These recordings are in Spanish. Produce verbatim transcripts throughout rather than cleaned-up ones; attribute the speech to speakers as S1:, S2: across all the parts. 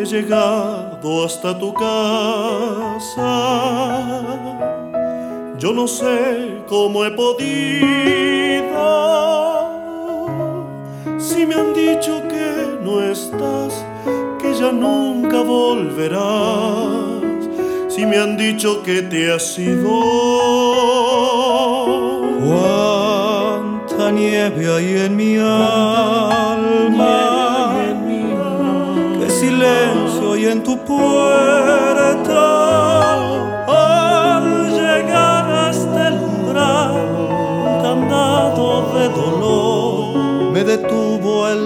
S1: llegado hasta tu casa. Yo no sé cómo he podido. Si me han dicho que no estás, que ya nunca volverás. Si me han dicho que te has ido.
S2: Cuánta nieve hay en mi alma, qué silencio hay en tu puerta. Al llegar hasta el umbral, candado de dolor, me detuvo el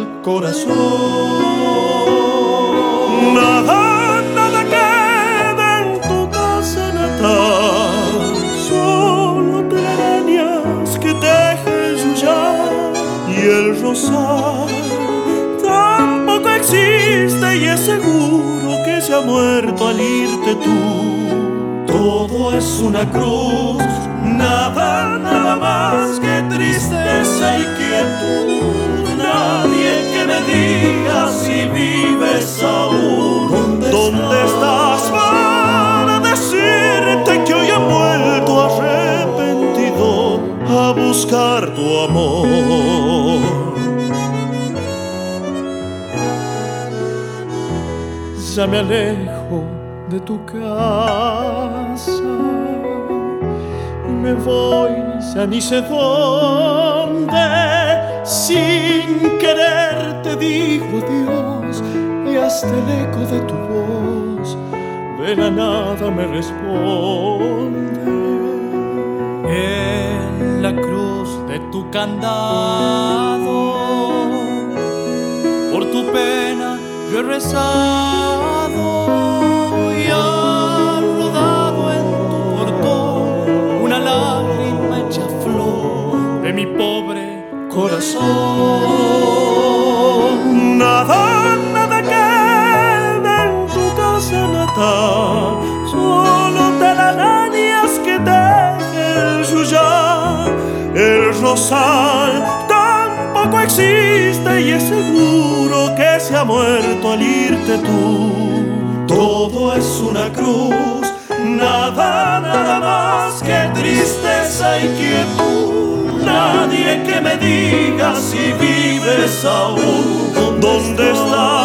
S2: corazón.
S1: Nada, nada queda en tu casa natal, solo telarañas que teje el yuyar y el rosal. Tampoco existe y es seguro que se ha muerto al irte tú. Todo es una cruz, nada, nada más que tristeza y quietud. Nadie que me diga si vives aún. ¿Dónde, ¿Dónde estás? estás para decirte que hoy he vuelto arrepentido a buscar tu amor? Ya me alejo de tu casa y me voy ya ni sé dónde. Sin querer te digo adiós y hasta el eco de tu voz de la nada me responde.
S2: En la cruz de tu candado, por tu pena yo he rezado y ha rodado en tu portón una lágrima hecha flor de mi pobre corazón.
S1: Nada, nada queda en tu casa natal, solo telarañas que teje el yuyar. El rosal tampoco existe y es seguro que se ha muerto al irte tú. Todo es una cruz, nada, nada más que tristeza y quietud. Nadie que me diga si vives aún. ¿Dónde estás?